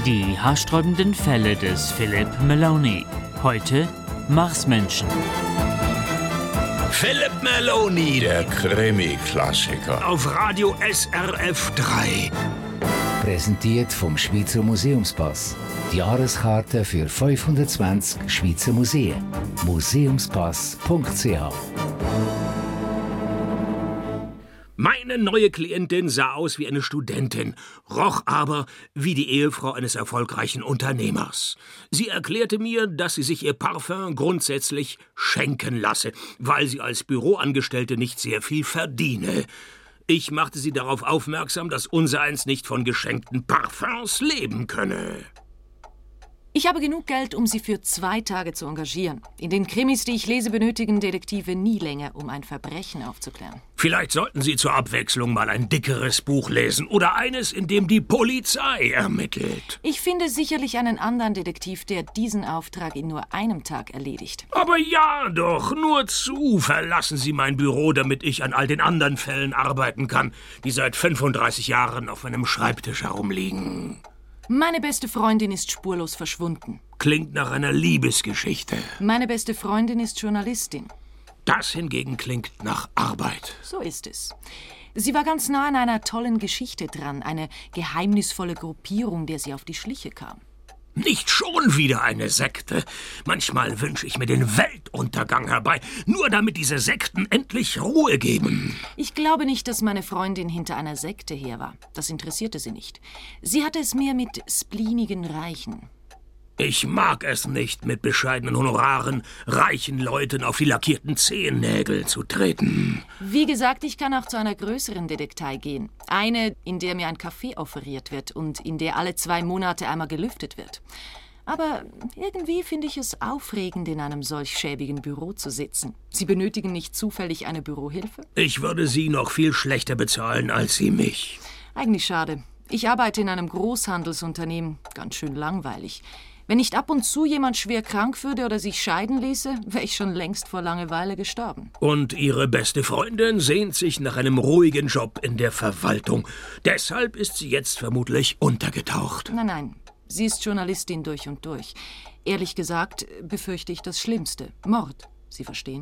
Die haarsträubenden Fälle des Philip Maloney. Heute Marsmenschen. Philip Maloney, der Krimi-Klassiker. Auf Radio SRF 3. Präsentiert vom Schweizer Museumspass. Die Jahreskarte für 520 Schweizer Museen. Museumspass.ch. Meine neue Klientin sah aus wie eine Studentin, roch aber wie die Ehefrau eines erfolgreichen Unternehmers. Sie erklärte mir, dass sie sich ihr Parfum grundsätzlich schenken lasse, weil sie als Büroangestellte nicht sehr viel verdiene. Ich machte sie darauf aufmerksam, dass unsereins nicht von geschenkten Parfums leben könne. Ich habe genug Geld, um Sie für 2 Tage zu engagieren. In den Krimis, die ich lese, benötigen Detektive nie länger, um ein Verbrechen aufzuklären. Vielleicht sollten Sie zur Abwechslung mal ein dickeres Buch lesen oder eines, in dem die Polizei ermittelt. Ich finde sicherlich einen anderen Detektiv, der diesen Auftrag in nur einem Tag erledigt. Aber ja doch, nur zu. Verlassen Sie mein Büro, damit ich an all den anderen Fällen arbeiten kann, die seit 35 Jahren auf meinem Schreibtisch herumliegen. Meine beste Freundin ist spurlos verschwunden. Klingt nach einer Liebesgeschichte. Meine beste Freundin ist Journalistin. Das hingegen klingt nach Arbeit. So ist es. Sie war ganz nah an einer tollen Geschichte dran, eine geheimnisvolle Gruppierung, der sie auf die Schliche kam. Nicht schon wieder eine Sekte. Manchmal wünsche ich mir den Weltuntergang herbei, nur damit diese Sekten endlich Ruhe geben. Ich glaube nicht, dass meine Freundin hinter einer Sekte her war. Das interessierte sie nicht. Sie hatte es mehr mit spleenigen Reichen. Ich mag es nicht, mit bescheidenen Honoraren reichen Leuten auf die lackierten Zehennägel zu treten. Wie gesagt, ich kann auch zu einer größeren Detektei gehen. Eine, in der mir ein Kaffee offeriert wird und in der alle 2 Monate einmal gelüftet wird. Aber irgendwie finde ich es aufregend, in einem solch schäbigen Büro zu sitzen. Sie benötigen nicht zufällig eine Bürohilfe? Ich würde Sie noch viel schlechter bezahlen als Sie mich. Eigentlich schade. Ich arbeite in einem Großhandelsunternehmen. Ganz schön langweilig. Wenn nicht ab und zu jemand schwer krank würde oder sich scheiden ließe, wäre ich schon längst vor Langeweile gestorben. Und Ihre beste Freundin sehnt sich nach einem ruhigen Job in der Verwaltung. Deshalb ist sie jetzt vermutlich untergetaucht. Nein. Sie ist Journalistin durch und durch. Ehrlich gesagt befürchte ich das Schlimmste. Mord. Sie verstehen?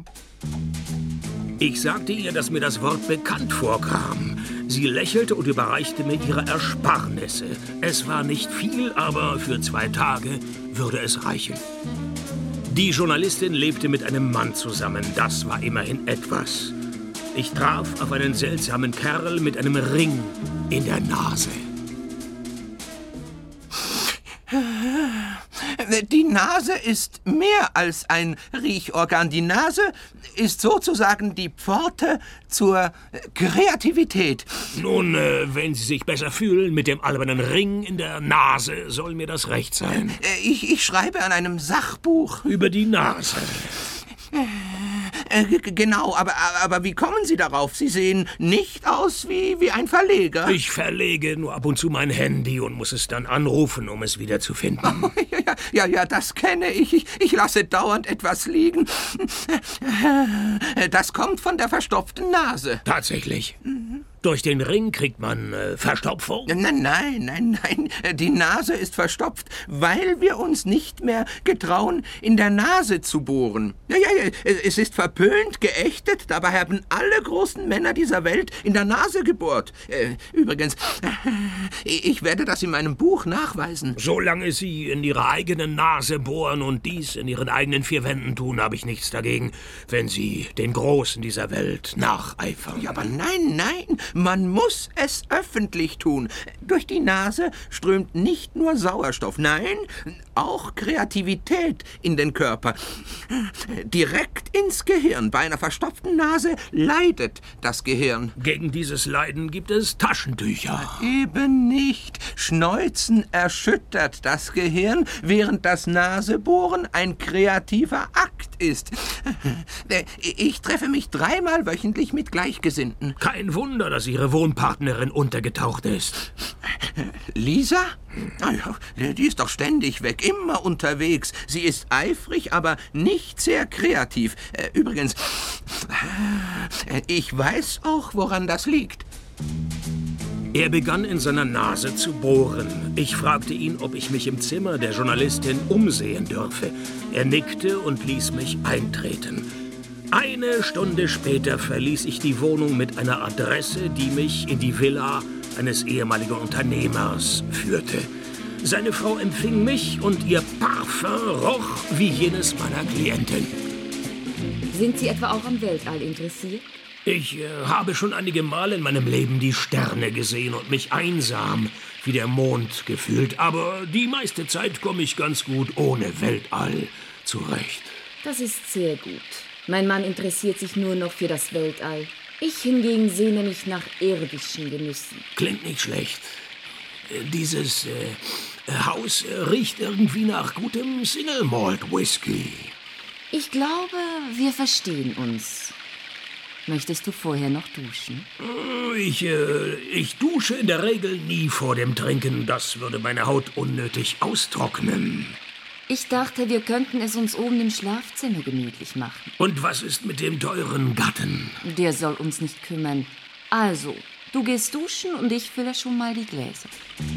Ich sagte ihr, dass mir das Wort bekannt vorkam. Sie lächelte und überreichte mir ihre Ersparnisse. Es war nicht viel, aber für 2 Tage würde es reichen. Die Journalistin lebte mit einem Mann zusammen. Das war immerhin etwas. Ich traf auf einen seltsamen Kerl mit einem Ring in der Nase. Die Nase ist mehr als ein Riechorgan. Die Nase ist sozusagen die Pforte zur Kreativität. Nun, wenn Sie sich besser fühlen mit dem albernen Ring in der Nase, soll mir das recht sein. Ich schreibe an einem Sachbuch. Über die Nase. Genau, aber wie kommen Sie darauf? Sie sehen nicht aus wie ein Verleger. Ich verlege nur ab und zu mein Handy und muss es dann anrufen, um es wiederzufinden. Oh, ja, das kenne ich. Ich lasse dauernd etwas liegen. Das kommt von der verstopften Nase. Tatsächlich? Durch den Ring kriegt man Verstopfung? Nein. Die Nase ist verstopft, weil wir uns nicht mehr getrauen, in der Nase zu bohren. Ja, es ist verpönt, geächtet. Dabei haben alle großen Männer dieser Welt in der Nase gebohrt. Übrigens, ich werde das in meinem Buch nachweisen. Solange Sie in Ihre eigene Nase bohren und dies in Ihren eigenen 4 Wänden tun, habe ich nichts dagegen, wenn Sie den Großen dieser Welt nacheifern. Ja, aber nein. Man muss es öffentlich tun. Durch die Nase strömt nicht nur Sauerstoff, nein, auch Kreativität in den Körper. Direkt ins Gehirn. Bei einer verstopften Nase leidet das Gehirn. Gegen dieses Leiden gibt es Taschentücher. Eben nicht. Schneuzen erschüttert das Gehirn, während das Nasebohren ein kreativer Akt ist. Ich treffe mich 3-mal wöchentlich mit Gleichgesinnten. Kein Wunder, dass Ihre Wohnpartnerin untergetaucht ist. Lisa? Die ist doch ständig weg, immer unterwegs. Sie ist eifrig, aber nicht sehr kreativ. Übrigens, ich weiß auch, woran das liegt. Er begann in seiner Nase zu bohren. Ich fragte ihn, ob ich mich im Zimmer der Journalistin umsehen dürfe. Er nickte und ließ mich eintreten. Eine Stunde später verließ ich die Wohnung mit einer Adresse, die mich in die Villa eines ehemaligen Unternehmers führte. Seine Frau empfing mich und ihr Parfum roch wie jenes meiner Klientin. Sind Sie etwa auch am Weltall interessiert? Ich habe schon einige Mal in meinem Leben die Sterne gesehen und mich einsam wie der Mond gefühlt. Aber die meiste Zeit komme ich ganz gut ohne Weltall zurecht. Das ist sehr gut. Mein Mann interessiert sich nur noch für das Weltall. Ich hingegen sehne mich nach irdischen Genüssen. Klingt nicht schlecht. Dieses Haus riecht irgendwie nach gutem Single Malt Whisky. Ich glaube, wir verstehen uns. Möchtest du vorher noch duschen? Ich dusche in der Regel nie vor dem Trinken. Das würde meine Haut unnötig austrocknen. Ich dachte, wir könnten es uns oben im Schlafzimmer gemütlich machen. Und was ist mit dem teuren Gatten? Der soll uns nicht kümmern. Also, du gehst duschen und ich fülle schon mal die Gläser.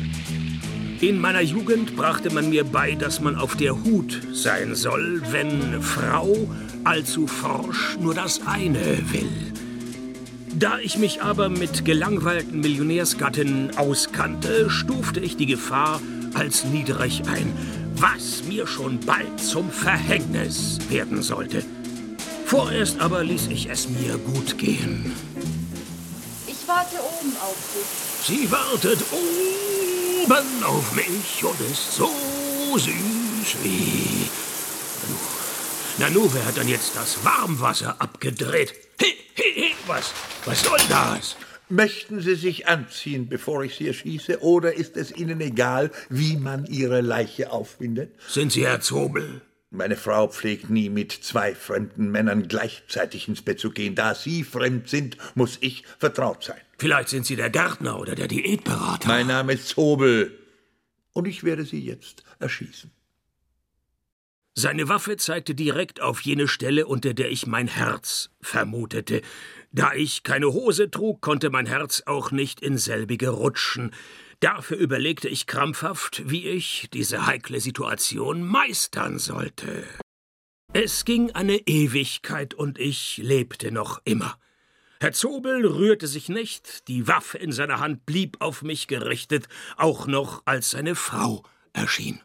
In meiner Jugend brachte man mir bei, dass man auf der Hut sein soll, wenn Frau allzu forsch nur das eine will. Da ich mich aber mit gelangweilten Millionärsgattinnen auskannte, stufte ich die Gefahr als niedrig ein, was mir schon bald zum Verhängnis werden sollte. Vorerst aber ließ ich es mir gut gehen. Ich warte oben auf dich. Sie wartet oben auf mich und ist so süß wie... Nanu, wer hat denn jetzt das Warmwasser abgedreht? Was soll das? Möchten Sie sich anziehen, bevor ich Sie erschieße, oder ist es Ihnen egal, wie man Ihre Leiche aufwindet? Sind Sie Herr Zobel? Meine Frau pflegt nie, mit zwei fremden Männern gleichzeitig ins Bett zu gehen. Da Sie fremd sind, muss ich vertraut sein. Vielleicht sind Sie der Gärtner oder der Diätberater. Mein Name ist Zobel und ich werde Sie jetzt erschießen. Seine Waffe zeigte direkt auf jene Stelle, unter der ich mein Herz vermutete. Da ich keine Hose trug, konnte mein Herz auch nicht in selbige rutschen. Dafür überlegte ich krampfhaft, wie ich diese heikle Situation meistern sollte. Es ging eine Ewigkeit und ich lebte noch immer. Herr Zobel rührte sich nicht, die Waffe in seiner Hand blieb auf mich gerichtet, auch noch als seine Frau erschien.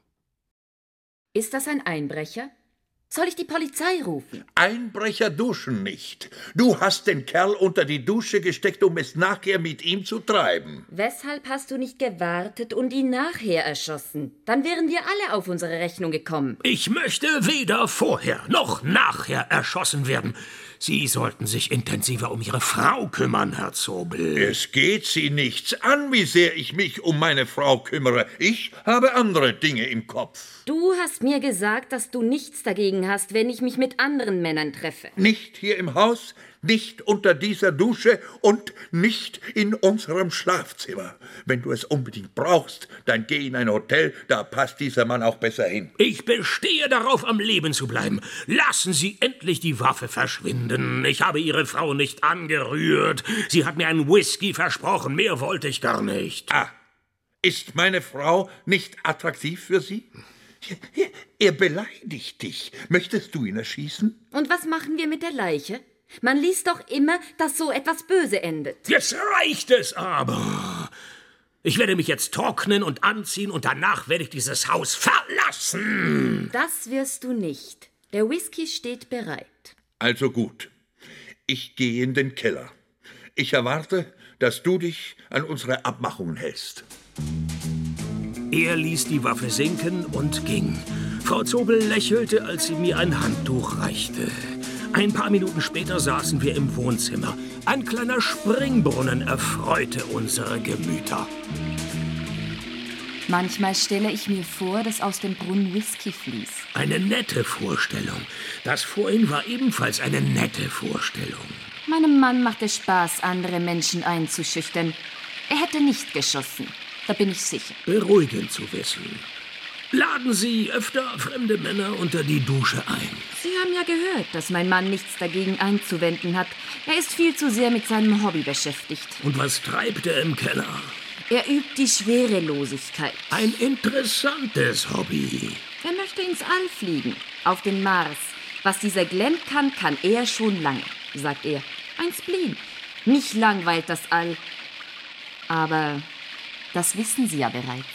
Ist das ein Einbrecher? Soll ich die Polizei rufen? Einbrecher duschen nicht. Du hast den Kerl unter die Dusche gesteckt, um es nachher mit ihm zu treiben. Weshalb hast du nicht gewartet und ihn nachher erschossen? Dann wären wir alle auf unsere Rechnung gekommen. Ich möchte weder vorher noch nachher erschossen werden. Sie sollten sich intensiver um Ihre Frau kümmern, Herr Zobel. Es geht Sie nichts an, wie sehr ich mich um meine Frau kümmere. Ich habe andere Dinge im Kopf. Du hast mir gesagt, dass du nichts dagegen hast, wenn ich mich mit anderen Männern treffe. Nicht hier im Haus, nicht unter dieser Dusche und nicht in unserem Schlafzimmer. Wenn du es unbedingt brauchst, dann geh in ein Hotel, da passt dieser Mann auch besser hin. Ich bestehe darauf, am Leben zu bleiben. Lassen Sie endlich die Waffe verschwinden. Ich habe Ihre Frau nicht angerührt. Sie hat mir einen Whisky versprochen, mehr wollte ich gar nicht. Ah, ist meine Frau nicht attraktiv für Sie? Er beleidigt dich. Möchtest du ihn erschießen? Und was machen wir mit der Leiche? Man liest doch immer, dass so etwas böse endet. Jetzt reicht es aber. Ich werde mich jetzt trocknen und anziehen und danach werde ich dieses Haus verlassen. Das wirst du nicht. Der Whisky steht bereit. Also gut. Ich gehe in den Keller. Ich erwarte, dass du dich an unsere Abmachungen hältst. Er ließ die Waffe sinken und ging. Frau Zobel lächelte, als sie mir ein Handtuch reichte. Ein paar Minuten später saßen wir im Wohnzimmer. Ein kleiner Springbrunnen erfreute unsere Gemüter. Manchmal stelle ich mir vor, dass aus dem Brunnen Whisky fließt. Eine nette Vorstellung. Das vorhin war ebenfalls eine nette Vorstellung. Meinem Mann macht es Spaß, andere Menschen einzuschüchtern. Er hätte nicht geschossen. Da bin ich sicher. Beruhigend zu wissen. Laden Sie öfter fremde Männer unter die Dusche ein. Sie haben ja gehört, dass mein Mann nichts dagegen einzuwenden hat. Er ist viel zu sehr mit seinem Hobby beschäftigt. Und was treibt er im Keller? Er übt die Schwerelosigkeit. Ein interessantes Hobby. Er möchte ins All fliegen, auf den Mars. Was dieser Glenn kann, kann er schon lange, sagt er. Ein Spleen. Mich langweilt das All. Aber das wissen Sie ja bereits.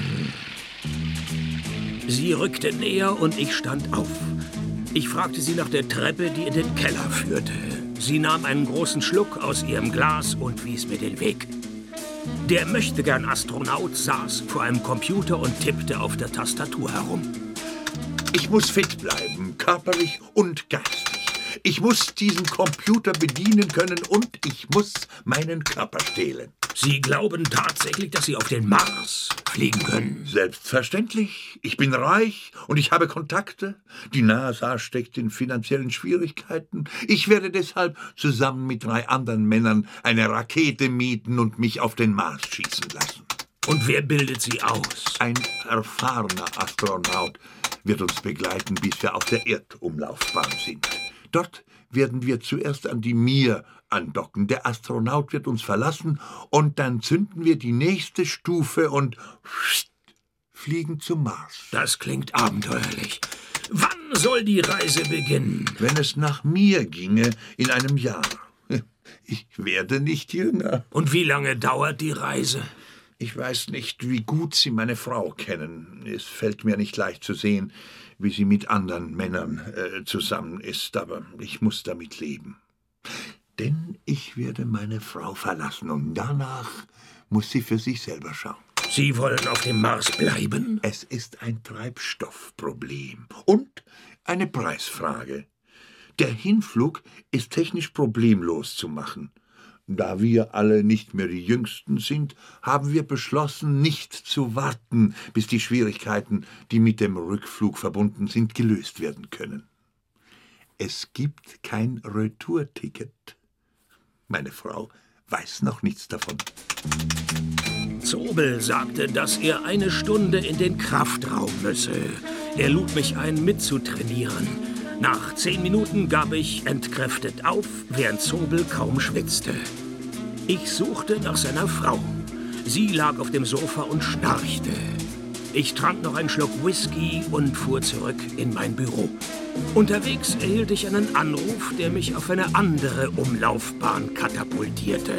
Sie rückte näher und ich stand auf. Ich fragte sie nach der Treppe, die in den Keller führte. Sie nahm einen großen Schluck aus ihrem Glas und wies mir den Weg. Der Möchtegern-Astronaut saß vor einem Computer und tippte auf der Tastatur herum. Ich muss fit bleiben, körperlich und geistig. Ich muss diesen Computer bedienen können und ich muss meinen Körper stehlen. Sie glauben tatsächlich, dass Sie auf den Mars fliegen können? Selbstverständlich. Ich bin reich und ich habe Kontakte. Die NASA steckt in finanziellen Schwierigkeiten. Ich werde deshalb zusammen mit 3 anderen Männern eine Rakete mieten und mich auf den Mars schießen lassen. Und wer bildet Sie aus? Ein erfahrener Astronaut wird uns begleiten, bis wir auf der Erdumlaufbahn sind. Dort werden wir zuerst an die Mir andocken. Der Astronaut wird uns verlassen und dann zünden wir die nächste Stufe und fliegen zum Mars. Das klingt abenteuerlich. Wann soll die Reise beginnen? Wenn es nach mir ginge, in einem Jahr. Ich werde nicht jünger. Und wie lange dauert die Reise? Ich weiß nicht, wie gut Sie meine Frau kennen. Es fällt mir nicht leicht zu sehen, wie sie mit anderen Männern zusammen ist, aber ich muss damit leben. Denn ich werde meine Frau verlassen und danach muss sie für sich selber schauen. Sie wollen auf dem Mars bleiben? Es ist ein Treibstoffproblem und eine Preisfrage. Der Hinflug ist technisch problemlos zu machen. Da wir alle nicht mehr die Jüngsten sind, haben wir beschlossen, nicht zu warten, bis die Schwierigkeiten, die mit dem Rückflug verbunden sind, gelöst werden können. Es gibt kein Retourticket. Meine Frau weiß noch nichts davon. Zobel sagte, dass er 1 Stunde in den Kraftraum müsse. Er lud mich ein, mitzutrainieren. Nach 10 Minuten gab ich entkräftet auf, während Zobel kaum schwitzte. Ich suchte nach seiner Frau. Sie lag auf dem Sofa und schnarchte. Ich trank noch einen Schluck Whisky und fuhr zurück in mein Büro. Unterwegs erhielt ich einen Anruf, der mich auf eine andere Umlaufbahn katapultierte.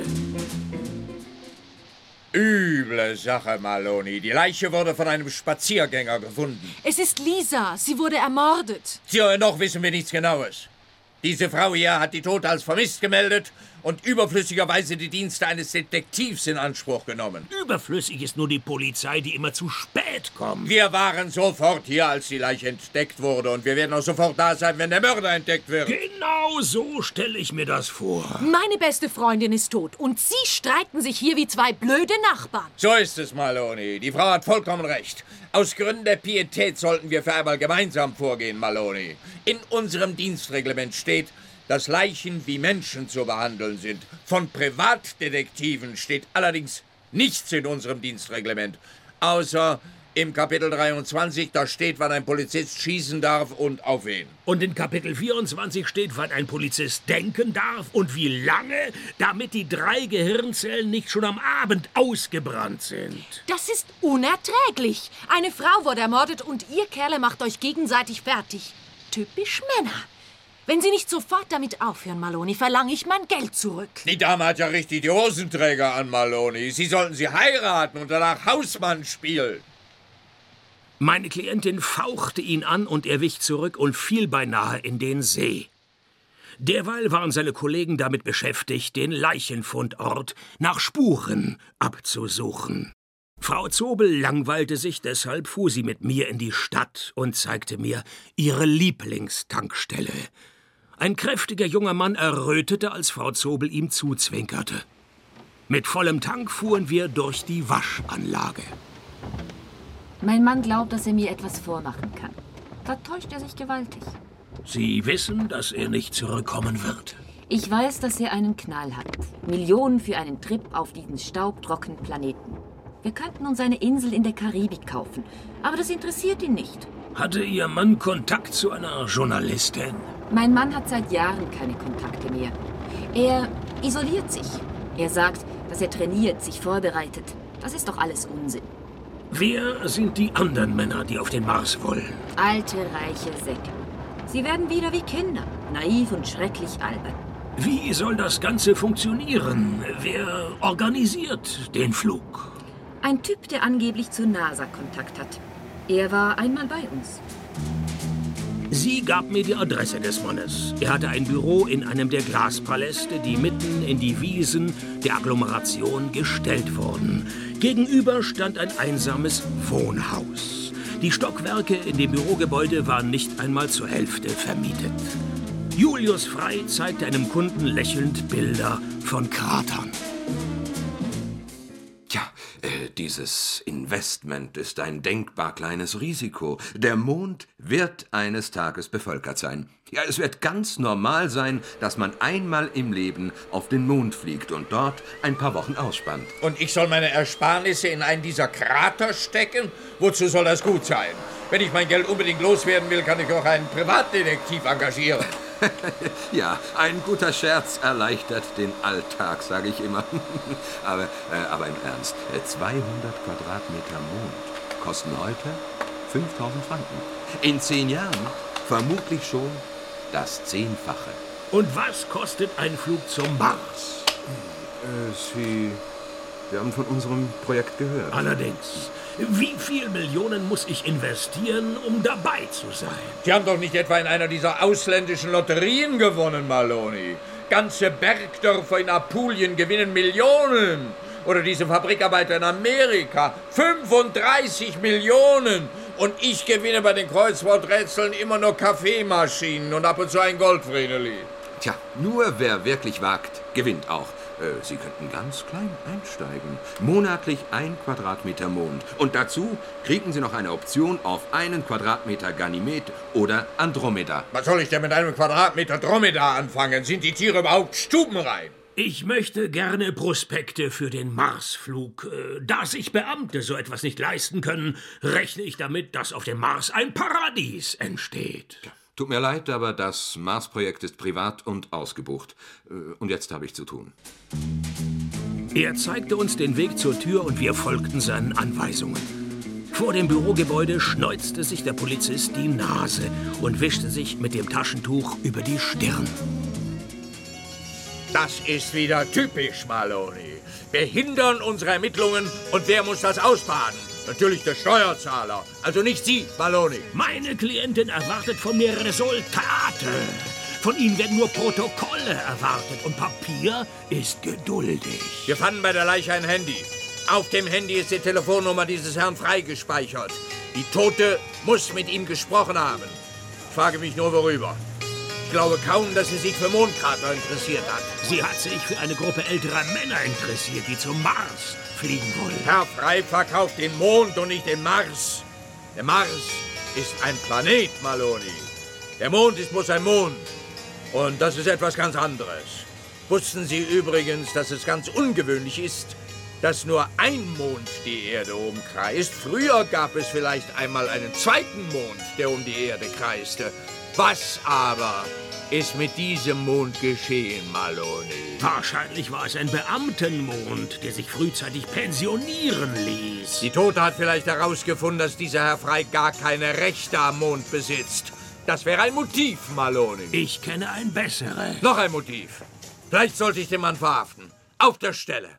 Üble Sache, Maloney. Die Leiche wurde von einem Spaziergänger gefunden. Es ist Lisa. Sie wurde ermordet. Tja, noch wissen wir nichts Genaues. Diese Frau hier hat die Tote als vermisst gemeldet und überflüssigerweise die Dienste eines Detektivs in Anspruch genommen. Überflüssig ist nur die Polizei, die immer zu spät kommt. Wir waren sofort hier, als die Leiche entdeckt wurde und wir werden auch sofort da sein, wenn der Mörder entdeckt wird. Genau so stelle ich mir das vor. Meine beste Freundin ist tot und Sie streiten sich hier wie 2 blöde Nachbarn. So ist es, Maloney. Die Frau hat vollkommen recht. Aus Gründen der Pietät sollten wir für einmal gemeinsam vorgehen, Maloney. In unserem Dienstreglement steht, dass Leichen wie Menschen zu behandeln sind. Von Privatdetektiven steht allerdings nichts in unserem Dienstreglement. Außer im Kapitel 23, da steht, wann ein Polizist schießen darf und auf wen. Und in Kapitel 24 steht, wann ein Polizist denken darf und wie lange, damit die 3 Gehirnzellen nicht schon am Abend ausgebrannt sind. Das ist unerträglich. Eine Frau wurde ermordet und ihr Kerle macht euch gegenseitig fertig. Typisch Männer. Wenn Sie nicht sofort damit aufhören, Maloney, verlange ich mein Geld zurück. Die Dame hat ja richtig die Hosenträger an, Maloney. Sie sollten sie heiraten und danach Hausmann spielen. Meine Klientin fauchte ihn an und er wich zurück und fiel beinahe in den See. Derweil waren seine Kollegen damit beschäftigt, den Leichenfundort nach Spuren abzusuchen. Frau Zobel langweilte sich, deshalb fuhr sie mit mir in die Stadt und zeigte mir ihre Lieblingstankstelle. Ein kräftiger junger Mann errötete, als Frau Zobel ihm zuzwinkerte. Mit vollem Tank fuhren wir durch die Waschanlage. Mein Mann glaubt, dass er mir etwas vormachen kann. Da täuscht er sich gewaltig. Sie wissen, dass er nicht zurückkommen wird. Ich weiß, dass er einen Knall hat. Millionen für einen Trip auf diesen staubtrockenen Planeten. Wir könnten uns eine Insel in der Karibik kaufen, aber das interessiert ihn nicht. Hatte Ihr Mann Kontakt zu einer Journalistin? Mein Mann hat seit Jahren keine Kontakte mehr. Er isoliert sich. Er sagt, dass er trainiert, sich vorbereitet. Das ist doch alles Unsinn. Wer sind die anderen Männer, die auf den Mars wollen? Alte, reiche Säcke. Sie werden wieder wie Kinder, naiv und schrecklich albern. Wie soll das Ganze funktionieren? Wer organisiert den Flug? Ein Typ, der angeblich zur NASA Kontakt hat. Er war einmal bei uns. Sie gab mir die Adresse des Mannes. Er hatte ein Büro in einem der Glaspaläste, die mitten in die Wiesen der Agglomeration gestellt wurden. Gegenüber stand ein einsames Wohnhaus. Die Stockwerke in dem Bürogebäude waren nicht einmal zur Hälfte vermietet. Julius Frey zeigte einem Kunden lächelnd Bilder von Kratern. Tja, dieses Investment ist ein denkbar kleines Risiko. Der Mond wird eines Tages bevölkert sein. Ja, es wird ganz normal sein, dass man einmal im Leben auf den Mond fliegt und dort ein paar Wochen ausspannt. Und ich soll meine Ersparnisse in einen dieser Krater stecken? Wozu soll das gut sein? Wenn ich mein Geld unbedingt loswerden will, kann ich auch einen Privatdetektiv engagieren. Ja, ein guter Scherz erleichtert den Alltag, sage ich immer. aber im Ernst, 200 Quadratmeter Mond kosten heute 5.000 Franken. In 10 Jahren vermutlich schon das 10-fache. Und was kostet ein Flug zum Mars? Wir haben von unserem Projekt gehört. Allerdings. Wie viel Millionen muss ich investieren, um dabei zu sein? Sie haben doch nicht etwa in einer dieser ausländischen Lotterien gewonnen, Maloney. Ganze Bergdörfer in Apulien gewinnen Millionen. Oder diese Fabrikarbeiter in Amerika. 35 Millionen. Und ich gewinne bei den Kreuzworträtseln immer nur Kaffeemaschinen und ab und zu ein Goldvreneli. Tja, nur wer wirklich wagt, gewinnt auch. Sie könnten ganz klein einsteigen. Monatlich 1 Quadratmeter Mond. Und dazu kriegen Sie noch eine Option auf 1 Quadratmeter Ganymed oder Andromeda. Was soll ich denn mit einem Quadratmeter Dromedar anfangen? Sind die Tiere überhaupt stubenrein? Ich möchte gerne Prospekte für den Marsflug. Da sich Beamte so etwas nicht leisten können, rechne ich damit, dass auf dem Mars ein Paradies entsteht. Tut mir leid, aber das Mars-Projekt ist privat und ausgebucht. Und jetzt habe ich zu tun. Er zeigte uns den Weg zur Tür und wir folgten seinen Anweisungen. Vor dem Bürogebäude schneuzte sich der Polizist die Nase und wischte sich mit dem Taschentuch über die Stirn. Das ist wieder typisch, Maloney. Wir hindern unsere Ermittlungen und wer muss das ausbaden? Natürlich der Steuerzahler. Also nicht Sie, Maloney. Meine Klientin erwartet von mir Resultate. Von Ihnen werden nur Protokolle erwartet und Papier ist geduldig. Wir fanden bei der Leiche ein Handy. Auf dem Handy ist die Telefonnummer dieses Herrn Frey gespeichert. Die Tote muss mit ihm gesprochen haben. Ich frage mich nur, worüber. Ich glaube kaum, dass sie sich für Mondkrater interessiert hat. Sie hat sich für eine Gruppe älterer Männer interessiert, die zum Mars fliegen wollen. Herr Frey verkauft den Mond und nicht den Mars. Der Mars ist ein Planet, Maloney. Der Mond ist bloß ein Mond. Und das ist etwas ganz anderes. Wussten Sie übrigens, dass es ganz ungewöhnlich ist, dass nur ein Mond die Erde umkreist? Früher gab es vielleicht einmal einen zweiten Mond, der um die Erde kreiste. Was aber ist mit diesem Mond geschehen, Maloney? Wahrscheinlich war es ein Beamtenmond, der sich frühzeitig pensionieren ließ. Die Tote hat vielleicht herausgefunden, dass dieser Herr Frey gar keine Rechte am Mond besitzt. Das wäre ein Motiv, Maloney. Ich kenne ein besseres. Noch ein Motiv. Vielleicht sollte ich den Mann verhaften. Auf der Stelle.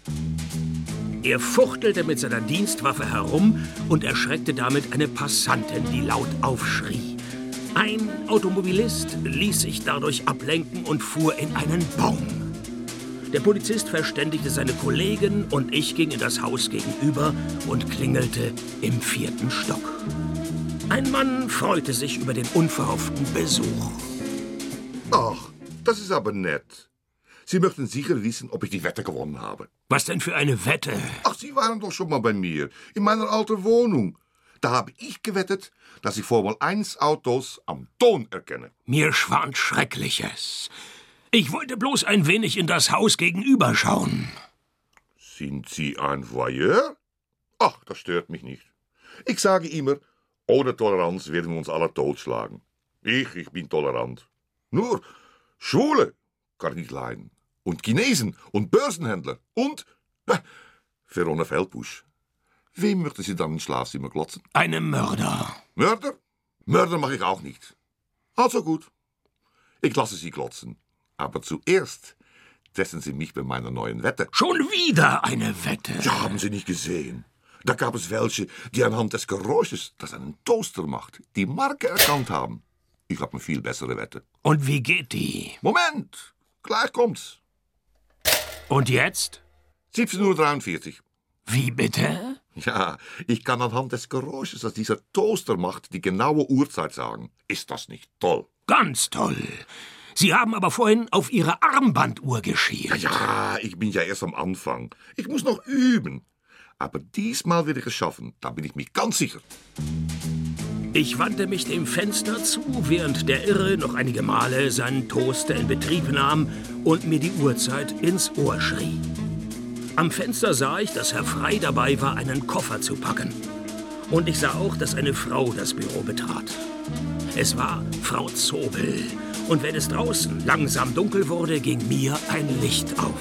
Er fuchtelte mit seiner Dienstwaffe herum und erschreckte damit eine Passantin, die laut aufschrie. Ein Automobilist ließ sich dadurch ablenken und fuhr in einen Baum. Der Polizist verständigte seine Kollegen und ich ging in das Haus gegenüber und klingelte im 4. Stock. Ein Mann freute sich über den unverhofften Besuch. Ach, das ist aber nett. Sie möchten sicher wissen, ob ich die Wette gewonnen habe. Was denn für eine Wette? Ach, Sie waren doch schon mal bei mir, in meiner alten Wohnung. Da habe ich gewettet, dass ich Formel-1-Autos am Ton erkenne. Mir schwant Schreckliches. Ich wollte bloß ein wenig in das Haus gegenüber schauen. Sind Sie ein Voyeur? Ach, das stört mich nicht. Ich sage immer, ohne Toleranz werden wir uns alle totschlagen. Ich bin tolerant. Nur Schwule kann ich nicht leiden. Und Chinesen und Börsenhändler und Verona Feldbusch. Wem möchte sie dann ins Schlafzimmer glotzen? Einem Mörder. Mörder? Mörder mache ich auch nicht. Also gut. Ich lasse Sie glotzen. Aber zuerst testen Sie mich bei meiner neuen Wette. Schon wieder eine Wette? Ja, haben Sie nicht gesehen. Da gab es welche, die anhand des Geräusches, das einen Toaster macht, die Marke erkannt haben. Ich habe eine viel bessere Wette. Und wie geht die? Moment, gleich kommt's. Und jetzt? 17:43 Uhr. Wie bitte? Ja, ich kann anhand des Geräusches, das dieser Toaster macht, die genaue Uhrzeit sagen. Ist das nicht toll? Ganz toll. Sie haben aber vorhin auf Ihre Armbanduhr geschielt. Ja, ich bin ja erst am Anfang. Ich muss noch üben. Aber diesmal werde ich es schaffen, da bin ich mir ganz sicher. Ich wandte mich dem Fenster zu, während der Irre noch einige Male seinen Toaster in Betrieb nahm und mir die Uhrzeit ins Ohr schrie. Am Fenster sah ich, dass Herr Frey dabei war, einen Koffer zu packen. Und ich sah auch, dass eine Frau das Büro betrat. Es war Frau Zobel. Und wenn es draußen langsam dunkel wurde, ging mir ein Licht auf.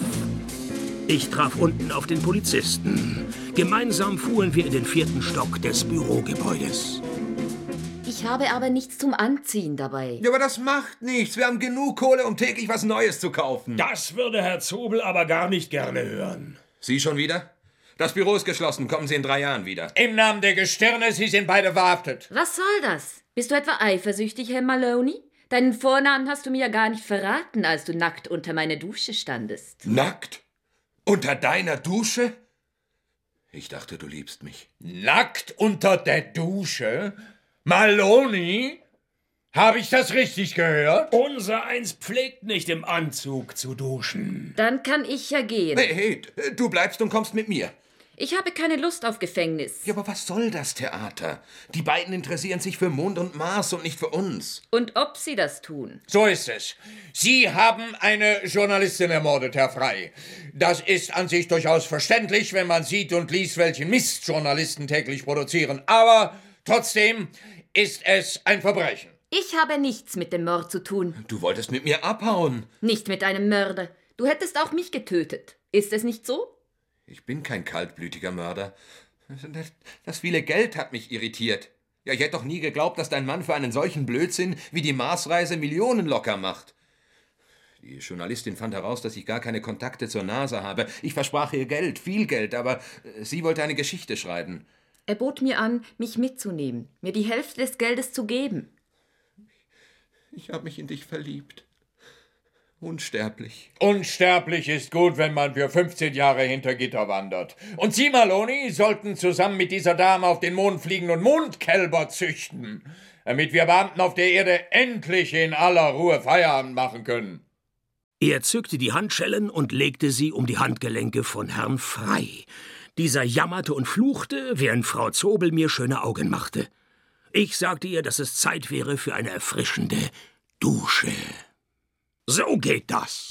Ich traf unten auf den Polizisten. Gemeinsam fuhren wir in den 4. Stock des Bürogebäudes. Ich habe aber nichts zum Anziehen dabei. Ja, aber das macht nichts. Wir haben genug Kohle, um täglich was Neues zu kaufen. Das würde Herr Zobel aber gar nicht gerne hören. Sie schon wieder? Das Büro ist geschlossen. Kommen Sie in 3 Jahren wieder. Im Namen der Gestirne, Sie sind beide verhaftet. Was soll das? Bist du etwa eifersüchtig, Herr Maloney? Deinen Vornamen hast du mir ja gar nicht verraten, als du nackt unter meiner Dusche standest. Nackt? Unter deiner Dusche? Ich dachte, du liebst mich. Nackt unter der Dusche? Maloney? Habe ich das richtig gehört? Unsereins pflegt nicht im Anzug zu duschen. Dann kann ich ja gehen. Hey, du bleibst und kommst mit mir. Ich habe keine Lust auf Gefängnis. Ja, aber was soll das Theater? Die beiden interessieren sich für Mond und Mars und nicht für uns. Und ob sie das tun? So ist es. Sie haben eine Journalistin ermordet, Herr Frey. Das ist an sich durchaus verständlich, wenn man sieht und liest, welchen Mist Journalisten täglich produzieren. Aber trotzdem ist es ein Verbrechen. Ich habe nichts mit dem Mord zu tun. Du wolltest mit mir abhauen. Nicht mit einem Mörder. Du hättest auch mich getötet. Ist es nicht so? Ich bin kein kaltblütiger Mörder. Das viele Geld hat mich irritiert. Ja, ich hätte doch nie geglaubt, dass dein Mann für einen solchen Blödsinn wie die Marsreise Millionen locker macht. Die Journalistin fand heraus, dass ich gar keine Kontakte zur NASA habe. Ich versprach ihr Geld, viel Geld, aber sie wollte eine Geschichte schreiben. Er bot mir an, mich mitzunehmen, mir die Hälfte des Geldes zu geben. Ich habe mich in dich verliebt. Unsterblich. Unsterblich ist gut, wenn man für 15 Jahre hinter Gitter wandert. Und Sie, Maloney, sollten zusammen mit dieser Dame auf den Mond fliegen und Mondkälber züchten, damit wir Beamten auf der Erde endlich in aller Ruhe Feierabend machen können. Er zückte die Handschellen und legte sie um die Handgelenke von Herrn Frey. Dieser jammerte und fluchte, während Frau Zobel mir schöne Augen machte. Ich sagte ihr, dass es Zeit wäre für eine erfrischende Dusche. So geht das.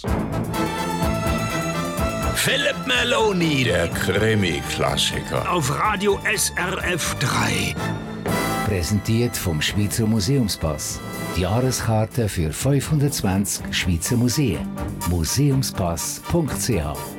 Philip Maloney, der Krimi-Klassiker. Auf Radio SRF 3. Präsentiert vom Schweizer Museumspass. Die Jahreskarte für 520 Schweizer Museen. Museumspass.ch